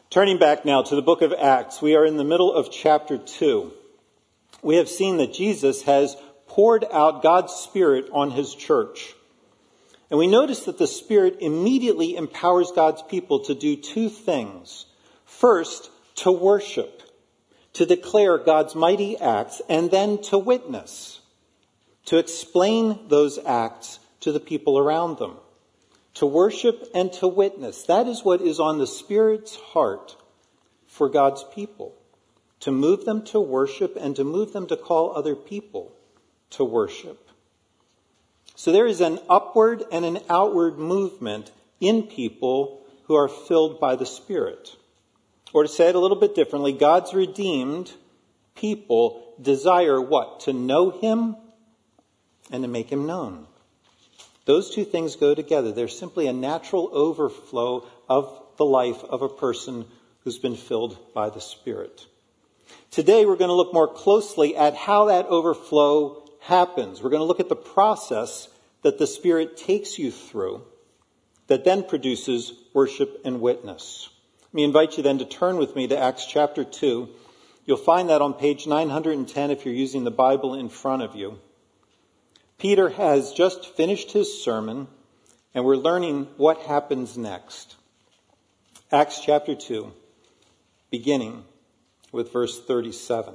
Turning back now to the book of Acts, we are in the middle of chapter 2. We have seen that Jesus has poured out God's Spirit on his church. And we notice that the Spirit immediately empowers God's people to do two things. First, to worship, to declare God's mighty acts, and then to witness, to explain those acts to the people around them. To worship and to witness. That is what is on the Spirit's heart for God's people. To move them to worship and to move them to call other people to worship. So there is an upward and an outward movement in people who are filled by the Spirit. Or to say it a little bit differently, God's redeemed people desire what? To know him and to make him known. Those two things go together. There's simply a natural overflow of the life of a person who's been filled by the Spirit. Today we're going to look more closely at how that overflow happens. We're going to look at the process that the Spirit takes you through that then produces worship and witness. Let me invite you then to turn with me to Acts chapter 2. You'll find that on page 910 if you're using the Bible in front of you. Peter has just finished his sermon, and we're learning what happens next. Acts chapter 2, beginning with verse 37.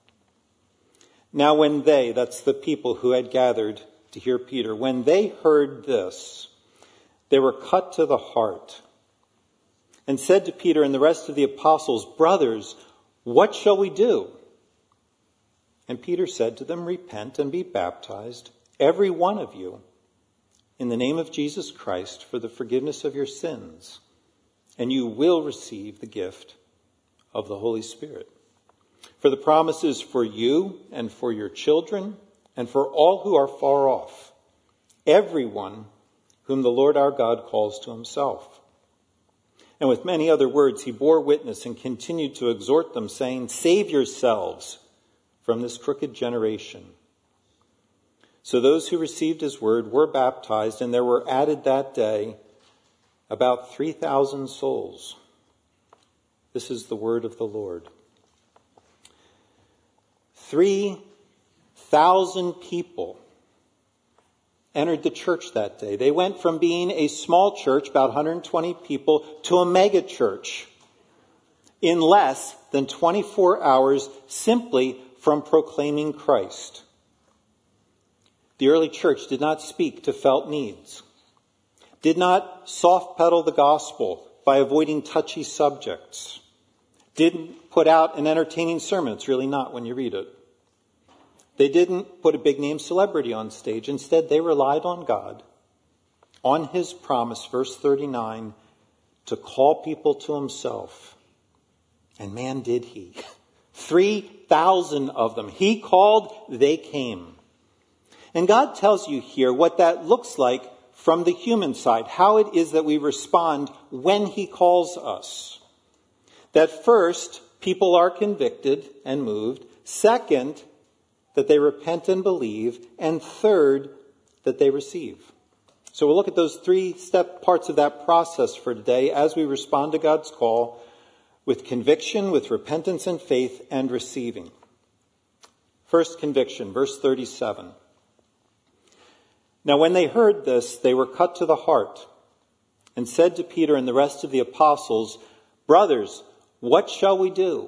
Now when they, that's the people who had gathered to hear Peter, when they heard this, they were cut to the heart and said to Peter and the rest of the apostles, "Brothers, what shall we do?" And Peter said to them, "Repent and be baptized, every one of you, in the name of Jesus Christ for the forgiveness of your sins, and you will receive the gift of the Holy Spirit. For the promise is for you and for your children and for all who are far off, everyone whom the Lord our God calls to himself." And with many other words he bore witness and continued to exhort them, saying, "Save yourselves from this crooked generation." So those who received his word were baptized, and there were added that day about 3,000 souls. This is the word of the Lord. 3,000 people entered the church that day. They went from being a small church, about 120 people, to a mega church in less than 24 hours simply from proclaiming Christ. The early church did not speak to felt needs, did not soft pedal the gospel by avoiding touchy subjects, didn't put out an entertaining sermon. It's really not when you read it. They didn't put a big name celebrity on stage. Instead, they relied on God, on his promise, verse 39, to call people to himself. And man, did he. 3,000 of them. He called, they came. And God tells you here what that looks like from the human side, how it is that we respond when he calls us. That first, people are convicted and moved. Second, that they repent and believe. And third, that they receive. So we'll look at those three-step parts of that process for today as we respond to God's call with conviction, with repentance and faith, and receiving. First, conviction, verse 37. Now when they heard this, they were cut to the heart and said to Peter and the rest of the apostles, "Brothers, what shall we do?"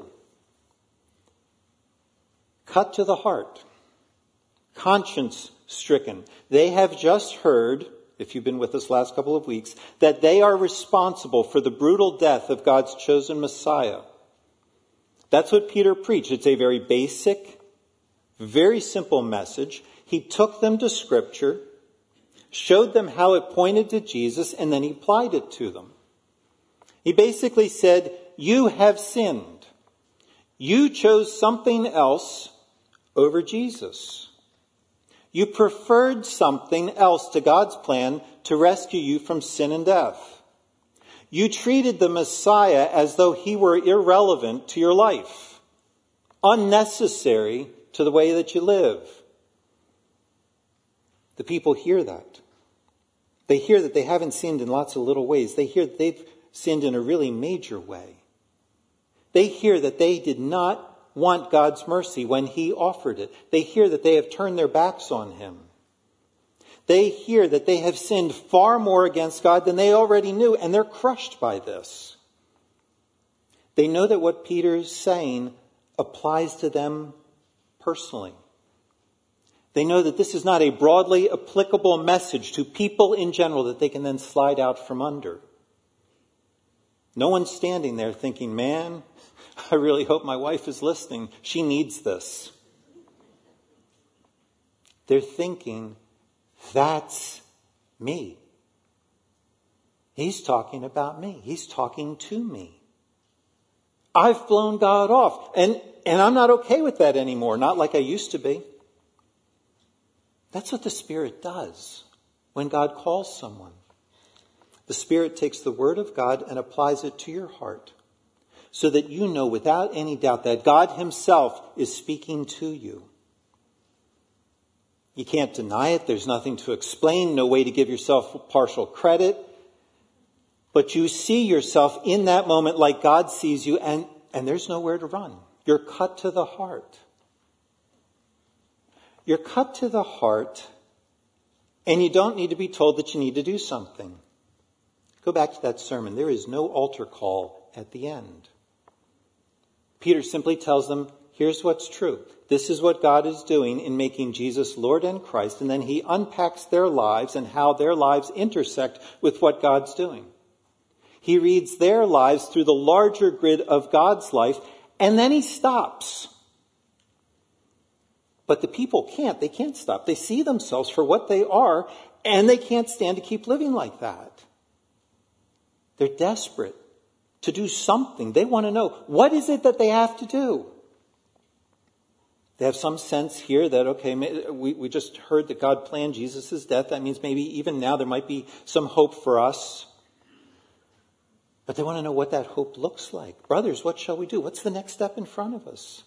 Cut to the heart, conscience stricken. They have just heard, if you've been with us last couple of weeks, that they are responsible for the brutal death of God's chosen Messiah. That's what Peter preached. It's a very basic, very simple message. He took them to Scripture, showed them how it pointed to Jesus, and then he applied it to them. He basically said, you have sinned. You chose something else over Jesus. You preferred something else to God's plan to rescue you from sin and death. You treated the Messiah as though he were irrelevant to your life, unnecessary to the way that you live. The people hear that. They hear that they haven't sinned in lots of little ways. They hear that they've sinned in a really major way. They hear that they did not want God's mercy when he offered it. They hear that they have turned their backs on him. They hear that they have sinned far more against God than they already knew, and they're crushed by this. They know that what Peter's saying applies to them personally. They know that this is not a broadly applicable message to people in general that they can then slide out from under. No one's standing there thinking, man, I really hope my wife is listening. She needs this. They're thinking, that's me. He's talking about me. He's talking to me. I've blown God off. And I'm not okay with that anymore. Not like I used to be. That's what the Spirit does when God calls someone. The Spirit takes the Word of God and applies it to your heart so that you know without any doubt that God himself is speaking to you. You can't deny it. There's nothing to explain, no way to give yourself partial credit. But you see yourself in that moment like God sees you, and there's nowhere to run. You're cut to the heart. You're cut to the heart, and you don't need to be told that you need to do something. Go back to that sermon. There is no altar call at the end. Peter simply tells them, here's what's true. This is what God is doing in making Jesus Lord and Christ. And then he unpacks their lives and how their lives intersect with what God's doing. He reads their lives through the larger grid of God's life, and then he stops. But the people can't. They can't stop. They see themselves for what they are, and they can't stand to keep living like that. They're desperate to do something. They want to know, what is it that they have to do? They have some sense here that, okay, we just heard that God planned Jesus' death. That means maybe even now there might be some hope for us. But they want to know what that hope looks like. Brothers, what shall we do? What's the next step in front of us?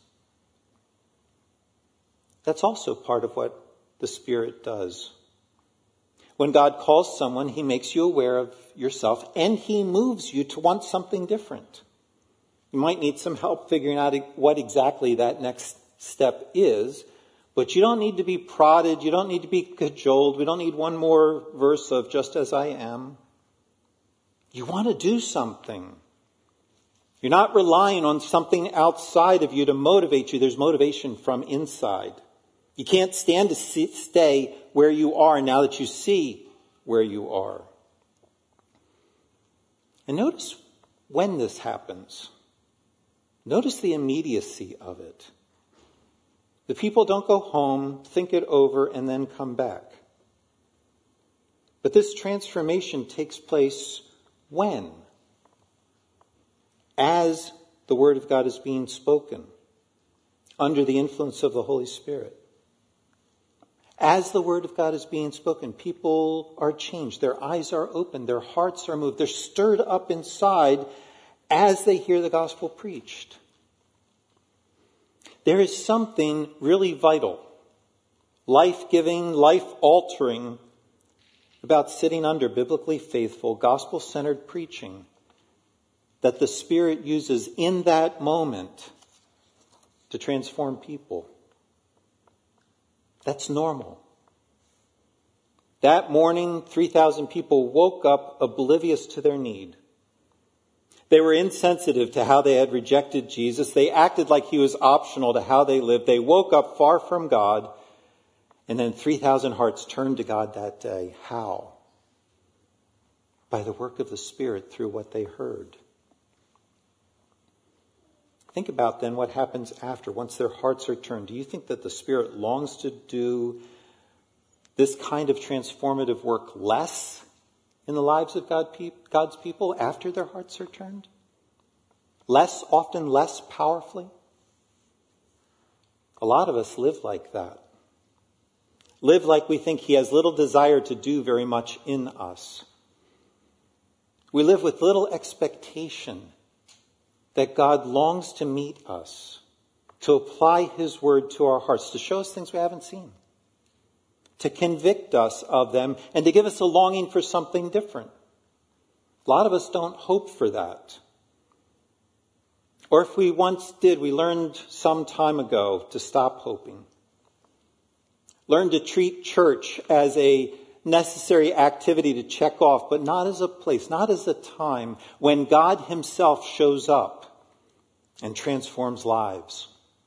That's also part of what the Spirit does. When God calls someone, he makes you aware of yourself, and he moves you to want something different. You might need some help figuring out what exactly that next step is, but you don't need to be prodded. You don't need to be cajoled. We don't need one more verse of just as I am. You want to do something. You're not relying on something outside of you to motivate you. There's motivation from inside. You can't stand to stay where you are now that you see where you are. And notice when this happens. Notice the immediacy of it. The people don't go home, think it over, and then come back. But this transformation takes place when? As the Word of God is being spoken, under the influence of the Holy Spirit. As the Word of God is being spoken, people are changed. Their eyes are opened. Their hearts are moved. They're stirred up inside as they hear the gospel preached. There is something really vital, life-giving, life-altering about sitting under biblically faithful, gospel-centered preaching that the Spirit uses in that moment to transform people. That's normal. That morning, 3,000 people woke up oblivious to their need. They were insensitive to how they had rejected Jesus. They acted like he was optional to how they lived. They woke up far from God. And then 3,000 hearts turned to God that day. How? By the work of the Spirit through what they heard. Think about then what happens after, once their hearts are turned. Do you think that the Spirit longs to do this kind of transformative work less in the lives of God's people after their hearts are turned? Often less powerfully? A lot of us live like that. Live like we think he has little desire to do very much in us. We live with little expectation that God longs to meet us, to apply his word to our hearts, to show us things we haven't seen, to convict us of them, and to give us a longing for something different. A lot of us don't hope for that. Or if we once did, we learned some time ago to stop hoping. Learn to treat church as a necessary activity to check off, but not as a place, not as a time when God himself shows up and transforms lives.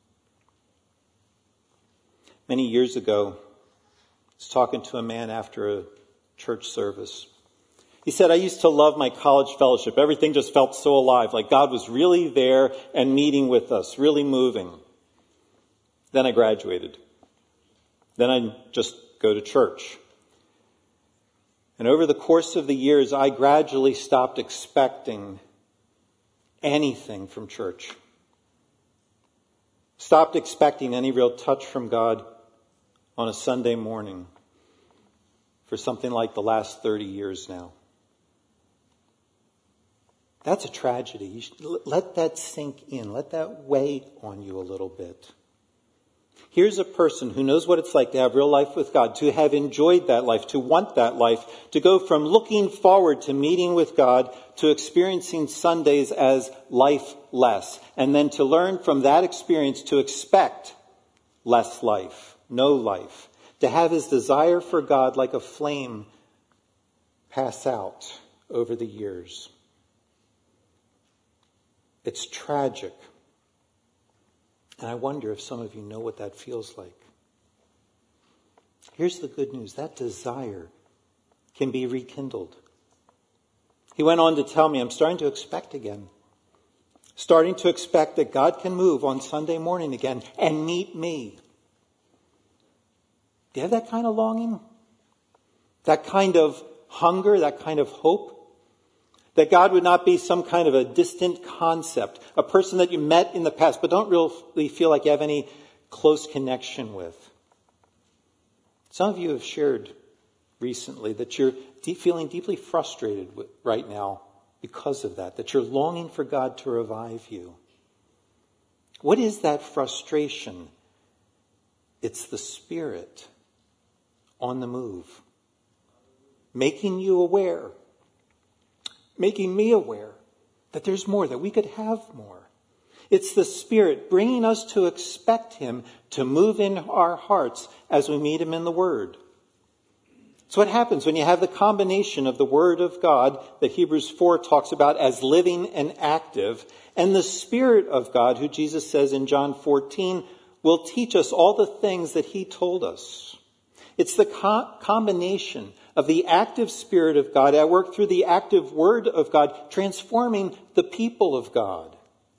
Many years ago, I was talking to a man after a church service. He said, I used to love my college fellowship. Everything just felt so alive, like God was really there and meeting with us, really moving. Then I graduated. Then I just go to church. And over the course of the years, I gradually stopped expecting anything from church. Stopped expecting any real touch from God on a Sunday morning for something like the last 30 years now. That's a tragedy. You should let that sink in. Let that weigh on you a little bit. Here's a person who knows what it's like to have real life with God, to have enjoyed that life, to want that life, to go from looking forward to meeting with God to experiencing Sundays as lifeless, and then to learn from that experience to expect less life, no life, to have his desire for God like a flame pass out over the years. It's tragic. And I wonder if some of you know what that feels like. Here's the good news. That desire can be rekindled. He went on to tell me, I'm starting to expect again. Starting to expect that God can move on Sunday morning again and meet me. Do you have that kind of longing? That kind of hunger? That kind of hope? That God would not be some kind of a distant concept, a person that you met in the past but don't really feel like you have any close connection with. Some of you have shared recently that you're feeling deeply frustrated right now because of that you're longing for God to revive you. What is that frustration? It's the Spirit on the move, making you aware, making me aware that there's more, that we could have more. It's the Spirit bringing us to expect him to move in our hearts as we meet him in the Word. It's what happens when you have the combination of the Word of God that Hebrews 4 talks about as living and active, and the Spirit of God, who Jesus says in John 14, will teach us all the things that he told us. It's the combination of the active Spirit of God at work through the active Word of God, transforming the people of God.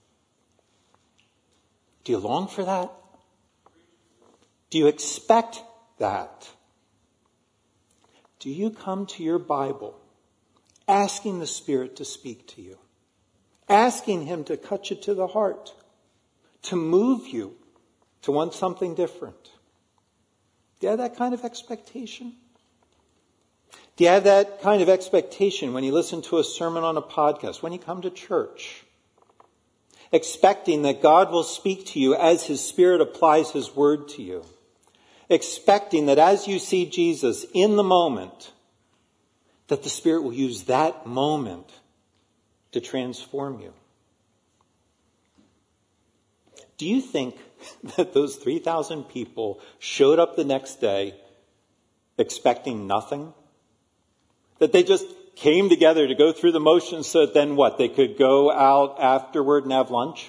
Do you long for that? Do you expect that? Do you come to your Bible asking the Spirit to speak to you? Asking him to cut you to the heart? To move you to want something different? Do you have that kind of expectation? Do you have that kind of expectation when you listen to a sermon on a podcast, when you come to church? Expecting that God will speak to you as his Spirit applies his word to you. Expecting that as you see Jesus in the moment, that the Spirit will use that moment to transform you. Do you think that those 3,000 people showed up the next day expecting nothing? That they just came together to go through the motions so that then what? They could go out afterward and have lunch?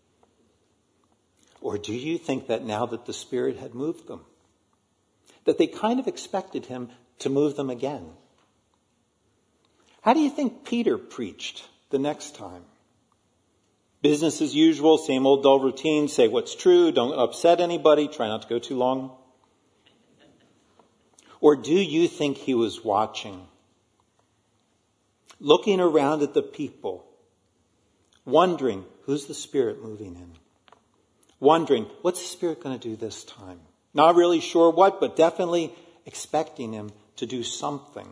Or do you think that now that the Spirit had moved them, that they kind of expected him to move them again? How do you think Peter preached the next time? Business as usual, same old dull routine, say what's true, don't upset anybody, try not to go too long. Or do you think he was watching? Looking around at the people, wondering, who's the Spirit moving in? Wondering, what's the Spirit going to do this time? Not really sure what, but definitely expecting him to do something.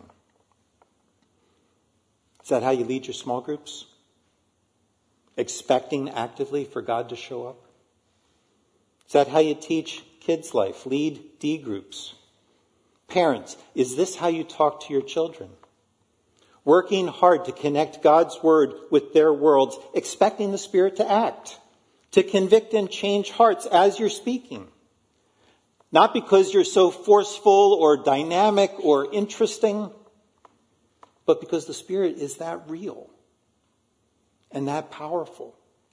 Is that how you lead your small groups? Expecting actively for God to show up? Is that how you teach kids' life? Lead D groups? Parents, is this how you talk to your children? working hard to connect God's word with their worlds, expecting the Spirit to act, to convict and change hearts as you're speaking. Not because you're so forceful or dynamic or interesting, but because the Spirit is that real and that powerful.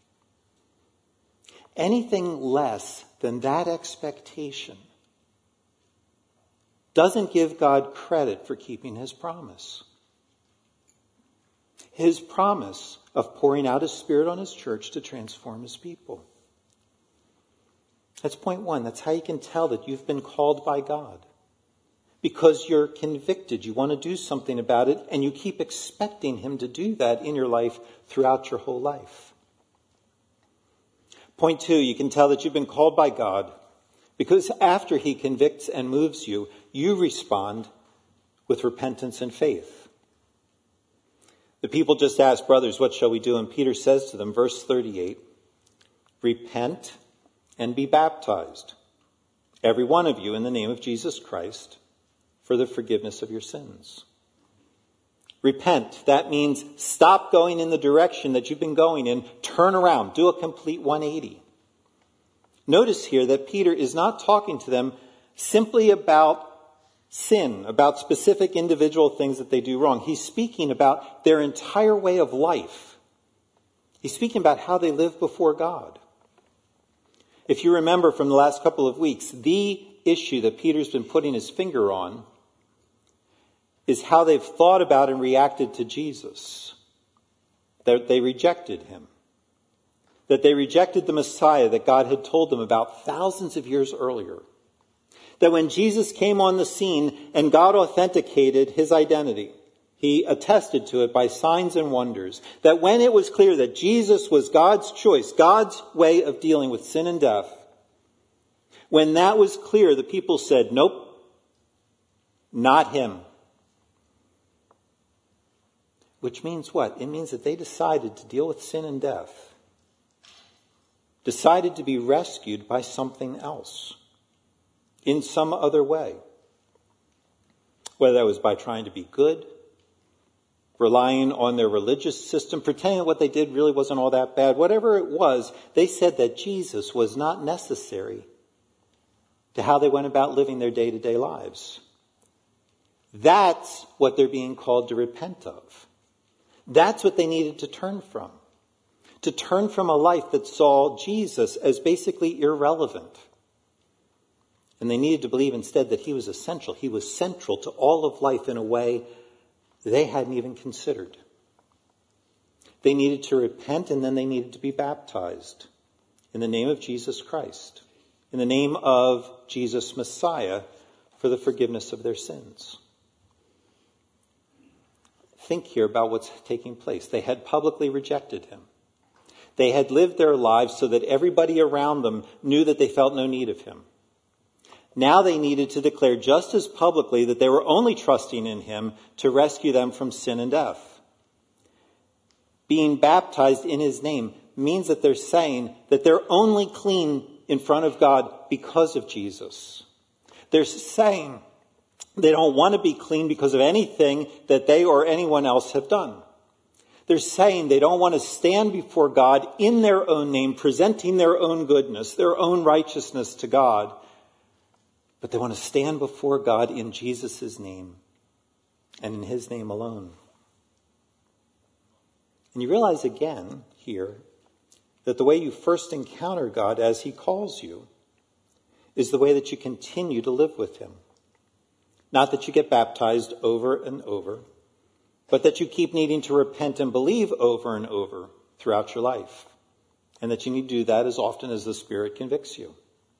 Anything less than that expectation doesn't give God credit for keeping his promise. His promise of pouring out his Spirit on his church to transform his people. That's point one. That's how you can tell that you've been called by God. Because you're convicted. You want to do something about it, and you keep expecting him to do that in your life throughout your whole life. Point two, you can tell that you've been called by God because after he convicts and moves you, you respond with repentance and faith. The people just asked, brothers, what shall we do? And Peter says to them, verse 38, repent and be baptized, every one of you, in the name of Jesus Christ, for the forgiveness of your sins. Repent. That means stop going in the direction that you've been going in. Turn around. Do a complete 180. Notice here that Peter is not talking to them simply about sin, about specific individual things that they do wrong. He's speaking about their entire way of life. He's speaking about how they live before God. If you remember from the last couple of weeks, the issue that Peter's been putting his finger on is how they've thought about and reacted to Jesus. That they rejected him. That they rejected the Messiah that God had told them about thousands of years earlier. That when Jesus came on the scene and God authenticated his identity, he attested to it by signs and wonders. That when it was clear that Jesus was God's choice, God's way of dealing with sin and death, when that was clear, the people said, nope, not him. Which means what? It means that they decided to deal with sin and death. Decided to be rescued by something else. In some other way. Whether that was by trying to be good, relying on their religious system, pretending that what they did really wasn't all that bad. Whatever it was, they said that Jesus was not necessary to how they went about living their day-to-day lives. That's what they're being called to repent of. That's what they needed to turn from. To turn from a life that saw Jesus as basically irrelevant. And they needed to believe instead that he was essential. He was central to all of life in a way they hadn't even considered. They needed to repent and then they needed to be baptized in the name of Jesus Christ. In the name of Jesus Messiah for the forgiveness of their sins. Think here about what's taking place. They had publicly rejected him. They had lived their lives so that everybody around them knew that they felt no need of him. Now they needed to declare just as publicly that they were only trusting in him to rescue them from sin and death. Being baptized in his name means that they're saying that they're only clean in front of God because of Jesus. They're saying they don't want to be clean because of anything that they or anyone else have done. They're saying they don't want to stand before God in their own name, presenting their own goodness, their own righteousness to God. But they want to stand before God in Jesus' name and in his name alone. And you realize again here that the way you first encounter God as he calls you is the way that you continue to live with him. Not that you get baptized over and over, but that you keep needing to repent and believe over and over throughout your life. And that you need to do that as often as the Spirit convicts you.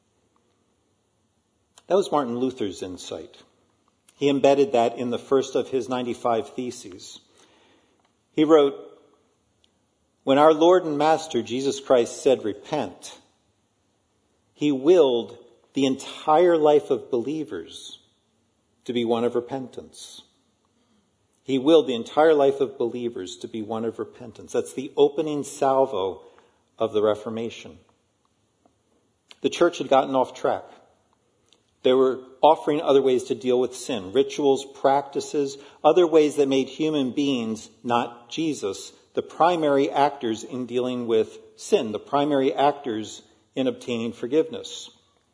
That was Martin Luther's insight. He embedded that in the first of his 95 Theses. He wrote, when our Lord and Master Jesus Christ said, repent, he willed the entire life of believers to be one of repentance. He willed the entire life of believers to be one of repentance. That's the opening salvo of the Reformation. The church had gotten off track. They were offering other ways to deal with sin, rituals, practices, other ways that made human beings, not Jesus, the primary actors in dealing with sin, the primary actors in obtaining forgiveness.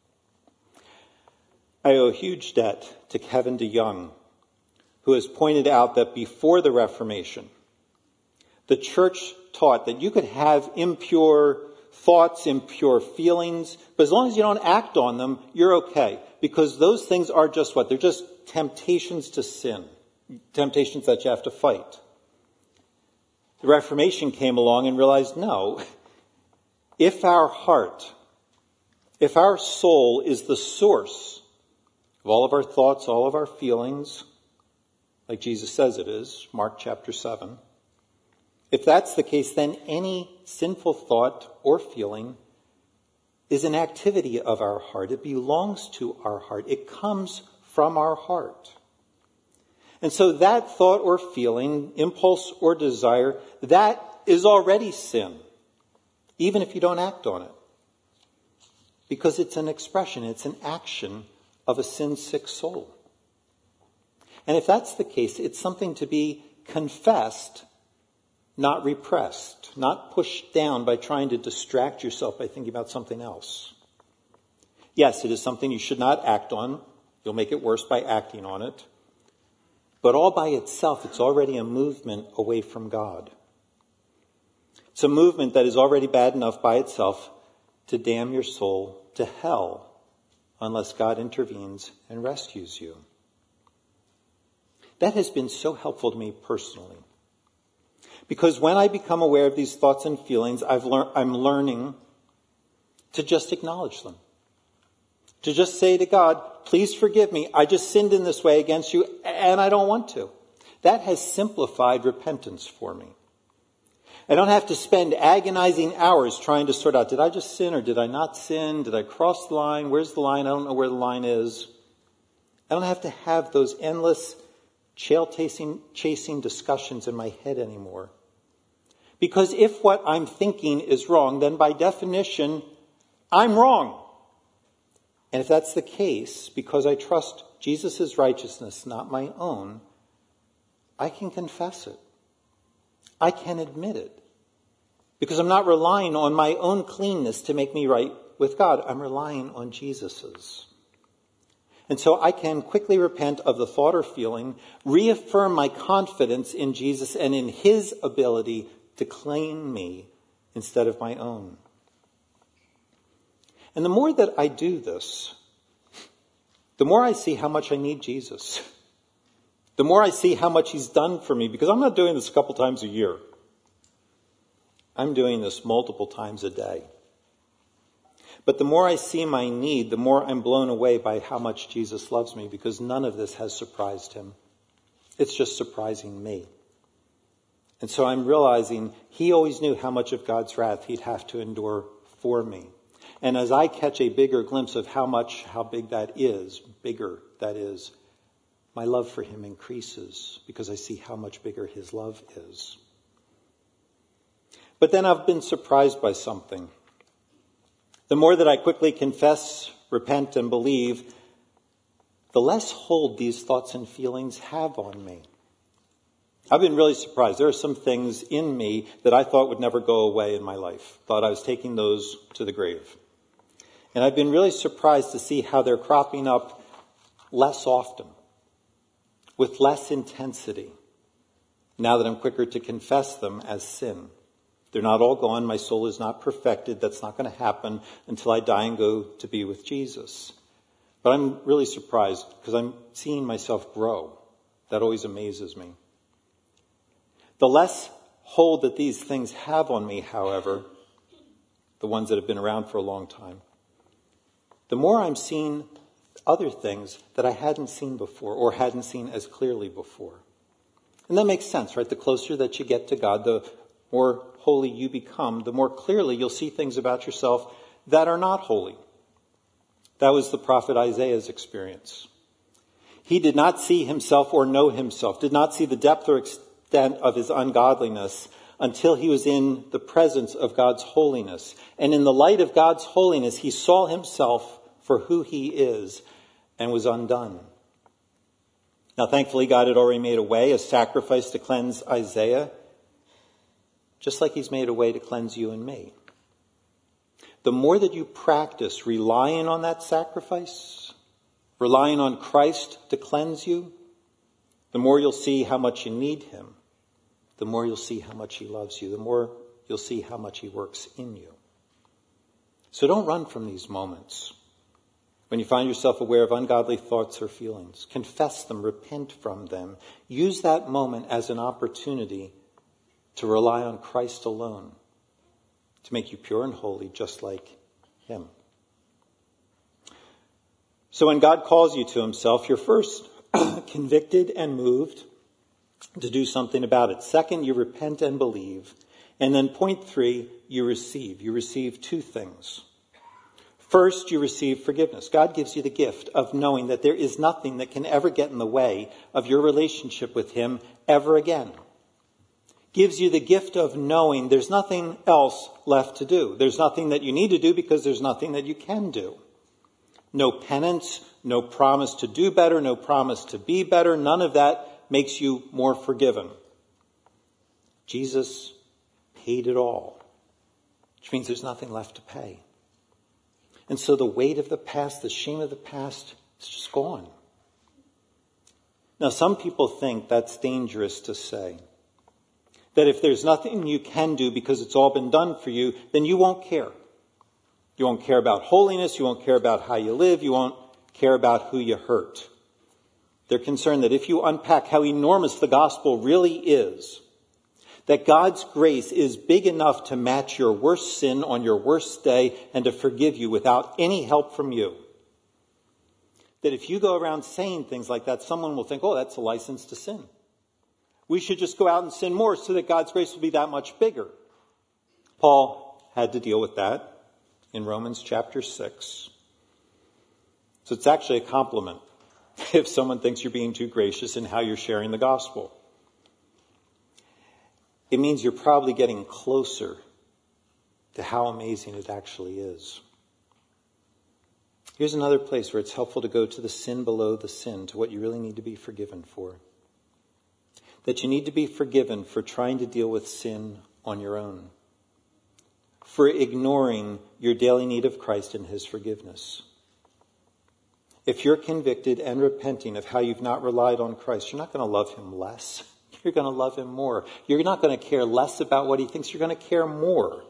I owe a huge debt to Kevin DeYoung, who has pointed out that before the Reformation, the church taught that you could have impure thoughts, impure feelings, but as long as you don't act on them, you're okay. Because those things are just what? They're just temptations to sin, temptations that you have to fight. The Reformation came along and realized, no, if our heart, if our soul is the source of all of our thoughts, all of our feelings, like Jesus says it is, Mark chapter 7, if that's the case, then any sinful thought or feeling is an activity of our heart. It belongs to our heart. It comes from our heart. And so that thought or feeling, impulse or desire, that is already sin, even if you don't act on it. Because it's an expression, it's an action of a sin-sick soul. And if that's the case, it's something to be confessed, not repressed, not pushed down by trying to distract yourself by thinking about something else. Yes, it is something you should not act on. You'll make it worse by acting on it. But all by itself, it's already a movement away from God. It's a movement that is already bad enough by itself to damn your soul to hell unless God intervenes and rescues you. That has been so helpful to me personally. Because when I become aware of these thoughts and feelings, I'm learning to just acknowledge them. To just say to God, please forgive me. I just sinned in this way against you, and I don't want to. That has simplified repentance for me. I don't have to spend agonizing hours trying to sort out, did I just sin or did I not sin? Did I cross the line? Where's the line? I don't know where the line is. I don't have to have those endless chasing discussions in my head anymore. Because if what I'm thinking is wrong, then by definition, I'm wrong. And if that's the case, because I trust Jesus' righteousness, not my own, I can confess it. I can admit it. Because I'm not relying on my own cleanness to make me right with God. I'm relying on Jesus's. And so I can quickly repent of the thought or feeling, reaffirm my confidence in Jesus and in his ability to claim me instead of my own. And the more that I do this, the more I see how much I need Jesus. The more I see how much he's done for me, because I'm not doing this a couple times a year. I'm doing this multiple times a day. But the more I see my need, the more I'm blown away by how much Jesus loves me, because none of this has surprised him. It's just surprising me. And so I'm realizing he always knew how much of God's wrath he'd have to endure for me. And as I catch a bigger glimpse of how big that is, my love for him increases because I see how much bigger his love is. But then I've been surprised by something. The more that I quickly confess, repent, and believe, the less hold these thoughts and feelings have on me. I've been really surprised. There are some things in me that I thought would never go away in my life. Thought I was taking those to the grave. And I've been really surprised to see how they're cropping up less often, with less intensity, now that I'm quicker to confess them as sin. They're not all gone. My soul is not perfected. That's not going to happen until I die and go to be with Jesus. But I'm really surprised because I'm seeing myself grow. That always amazes me. The less hold that these things have on me, however, the ones that have been around for a long time, the more I'm seeing other things that I hadn't seen before or hadn't seen as clearly before. And that makes sense, right? The closer that you get to God, the more holy you become, the more clearly you'll see things about yourself that are not holy. That was the prophet Isaiah's experience. He did not see himself or know himself, did not see the depth or extent of his ungodliness until he was in the presence of God's holiness. And in the light of God's holiness, he saw himself for who he is, and was undone. Now, thankfully, God had already made a way, a sacrifice to cleanse Isaiah, just like he's made a way to cleanse you and me. The more that you practice relying on that sacrifice, relying on Christ to cleanse you, the more you'll see how much you need him. The more you'll see how much he loves you. The more you'll see how much he works in you. So don't run from these moments. When you find yourself aware of ungodly thoughts or feelings, confess them, repent from them. Use that moment as an opportunity to rely on Christ alone, to make you pure and holy just like him. So when God calls you to himself, you're first convicted and moved to do something about it. Second, you repent and believe. And then point 3, you receive. You receive 2 things. First, you receive forgiveness. God gives you the gift of knowing that there is nothing that can ever get in the way of your relationship with him ever again. Gives you the gift of knowing there's nothing else left to do. There's nothing that you need to do because there's nothing that you can do. No penance, no promise to do better, no promise to be better. None of that makes you more forgiven. Jesus paid it all, which means there's nothing left to pay. And so the weight of the past, the shame of the past, is just gone. Now, some people think that's dangerous to say. That if there's nothing you can do because it's all been done for you, then you won't care. You won't care about holiness. You won't care about how you live. You won't care about who you hurt. They're concerned that if you unpack how enormous the gospel really is, that God's grace is big enough to match your worst sin on your worst day and to forgive you without any help from you. That if you go around saying things like that, someone will think, oh, that's a license to sin. We should just go out and sin more so that God's grace will be that much bigger. Paul had to deal with that in Romans chapter 6. So it's actually a compliment if someone thinks you're being too gracious in how you're sharing the gospel. It means you're probably getting closer to how amazing it actually is. Here's another place where it's helpful to go to the sin below the sin, to what you really need to be forgiven for. That you need to be forgiven for trying to deal with sin on your own. For ignoring your daily need of Christ and his forgiveness. If you're convicted and repenting of how you've not relied on Christ, you're not going to love him less. You're going to love him more. You're not going to care less about what he thinks. You're going to care more.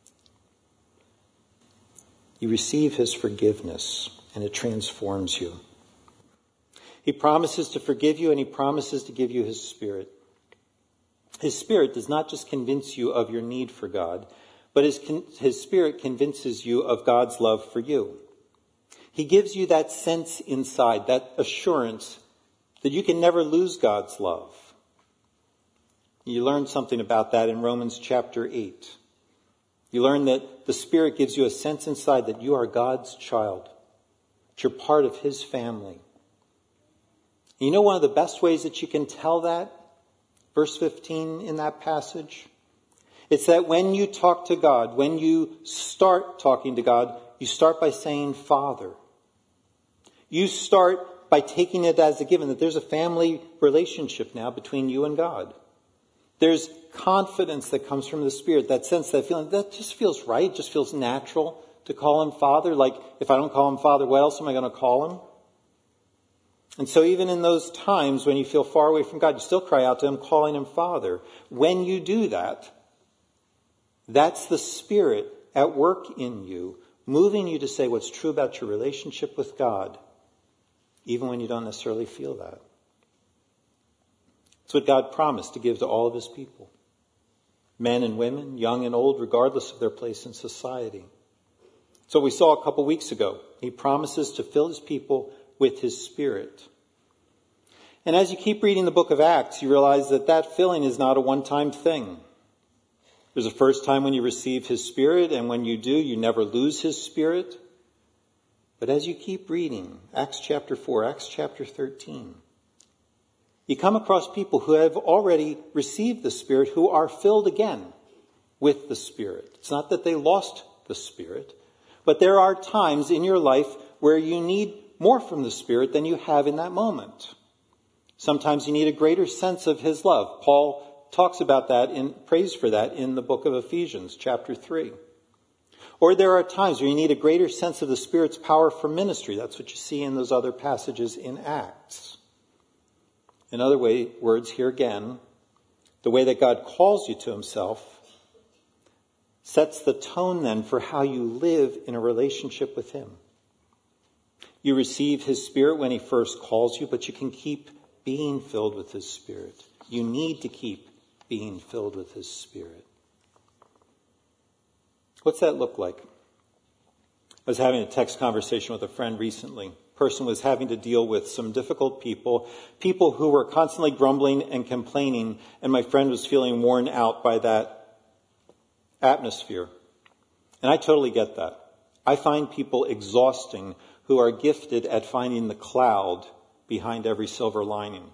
You receive his forgiveness, and it transforms you. He promises to forgive you, and he promises to give you his Spirit. His Spirit does not just convince you of your need for God, but his Spirit convinces you of God's love for you. He gives you that sense inside, that assurance that you can never lose God's love. You learn something about that in Romans chapter 8. You learn that the Spirit gives you a sense inside that you are God's child, that you're part of his family. You know one of the best ways that you can tell that? Verse 15 in that passage. It's that when you talk to God, when you start talking to God, you start by saying Father. You start by taking it as a given that there's a family relationship now between you and God. There's confidence that comes from the Spirit, that sense, that feeling, that just feels right, just feels natural to call him Father. Like, if I don't call him Father, what else am I going to call him? And so even in those times when you feel far away from God, you still cry out to him, calling him Father. When you do that, that's the Spirit at work in you, moving you to say what's true about your relationship with God, even when you don't necessarily feel that. It's what God promised to give to all of his people. Men and women, young and old, regardless of their place in society. So we saw a couple weeks ago, he promises to fill his people with his Spirit. And as you keep reading the book of Acts, you realize that that filling is not a one-time thing. There's a first time when you receive his Spirit, and when you do, you never lose his Spirit. But as you keep reading, Acts chapter 4, Acts chapter 13, you come across people who have already received the Spirit, who are filled again with the Spirit. It's not that they lost the Spirit, but there are times in your life where you need more from the Spirit than you have in that moment. Sometimes you need a greater sense of his love. Paul talks about that prays for that in the book of Ephesians, chapter 3. Or there are times where you need a greater sense of the Spirit's power for ministry. That's what you see in those other passages in Acts. In other words, here again, the way that God calls you to himself sets the tone then for how you live in a relationship with him. You receive his Spirit when he first calls you, but you can keep being filled with his Spirit. You need to keep being filled with his Spirit. What's that look like? I was having a text conversation with a friend recently. A person was having to deal with some difficult people who were constantly grumbling and complaining, and my friend was feeling worn out by that atmosphere. And I totally get that. I find people exhausting who are gifted at finding the cloud behind every silver lining.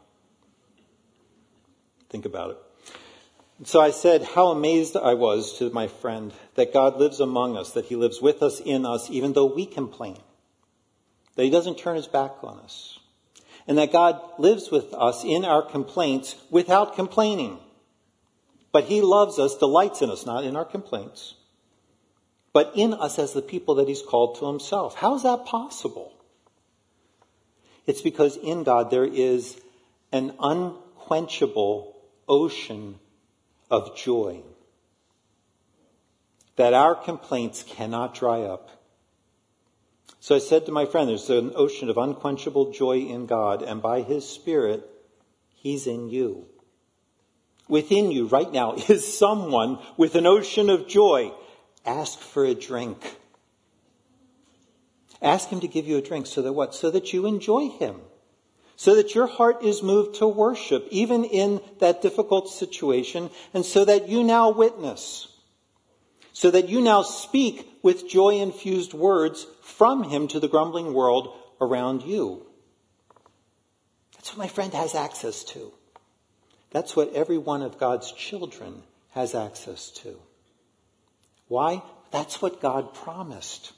Think about it. So I said how amazed I was to my friend that God lives among us, that he lives with us, in us, even though we complain. That he doesn't turn his back on us. And that God lives with us in our complaints without complaining. But he loves us, delights in us, not in our complaints, but in us as the people that he's called to himself. How is that possible? It's because in God there is an unquenchable ocean of joy that our complaints cannot dry up. So I said to my friend, there's an ocean of unquenchable joy in God, and by his Spirit, he's in you. Within you right now is someone with an ocean of joy. Ask for a drink. Ask him to give you a drink so that what? So that you enjoy him. So that your heart is moved to worship, even in that difficult situation, and so that you now witness. So that you now speak with joy-infused words from him to the grumbling world around you. That's what my friend has access to. That's what every one of God's children has access to. Why? That's what God promised.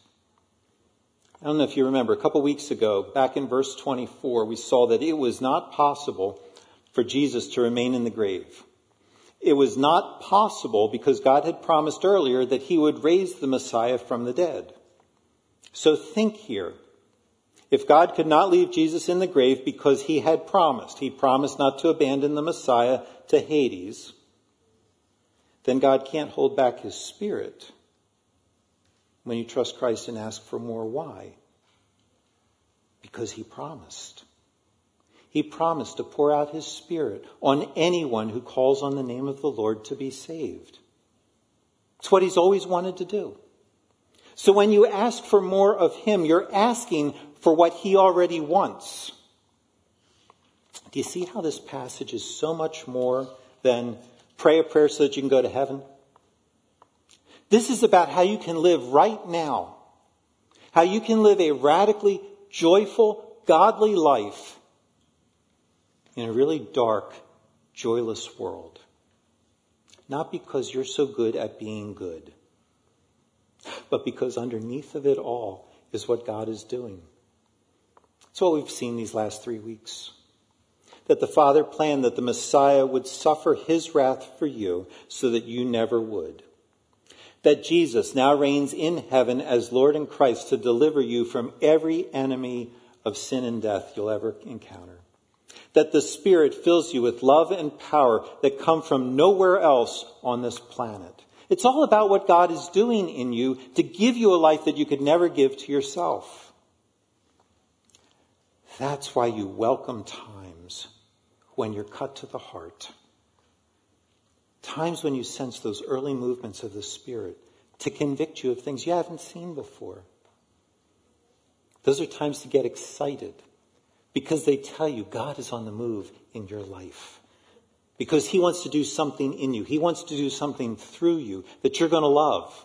I don't know if you remember, a couple weeks ago, back in verse 24, we saw that it was not possible for Jesus to remain in the grave. It was not possible because God had promised earlier that he would raise the Messiah from the dead. So think here. If God could not leave Jesus in the grave because he promised not to abandon the Messiah to Hades, then God can't hold back his Spirit when you trust Christ and ask for more. Why? Because he promised. He promised to pour out his Spirit on anyone who calls on the name of the Lord to be saved. It's what he's always wanted to do. So when you ask for more of him, you're asking for what he already wants. Do you see how this passage is so much more than pray a prayer so that you can go to heaven? This is about how you can live right now. How you can live a radically joyful, godly life in a really dark, joyless world. Not because you're so good at being good, but because underneath of it all is what God is doing. That's what we've seen these last 3 weeks. That the Father planned that the Messiah would suffer his wrath for you so that you never would. That Jesus now reigns in heaven as Lord and Christ to deliver you from every enemy of sin and death you'll ever encounter. That the Spirit fills you with love and power that come from nowhere else on this planet. It's all about what God is doing in you to give you a life that you could never give to yourself. That's why you welcome times when you're cut to the heart. Times when you sense those early movements of the Spirit to convict you of things you haven't seen before. Those are times to get excited because they tell you God is on the move in your life. Because he wants to do something in you. He wants to do something through you that you're going to love.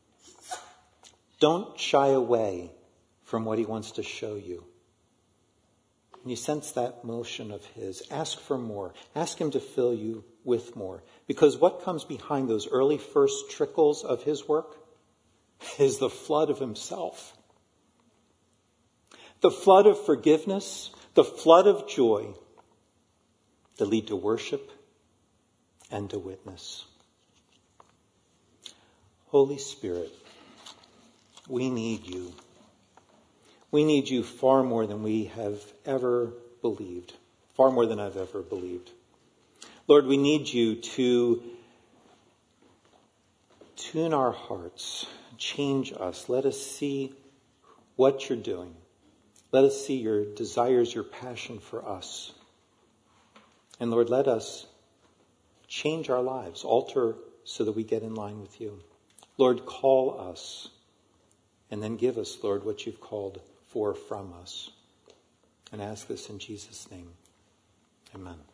Don't shy away from what he wants to show you. When you sense that motion of his, ask for more. Ask him to fill you with more. Because what comes behind those early first trickles of his work is the flood of himself. the flood of forgiveness, the flood of joy that lead to worship and to witness. Holy Spirit, we need you. We need you far more than we have ever believed, far more than I've ever believed. Lord, we need you to tune our hearts, change us. Let us see what you're doing. Let us see your desires, your passion for us. And Lord, let us change our lives, alter so that we get in line with you. Lord, call us and then give us, Lord, what you've called for from us. And ask this in Jesus' name. Amen.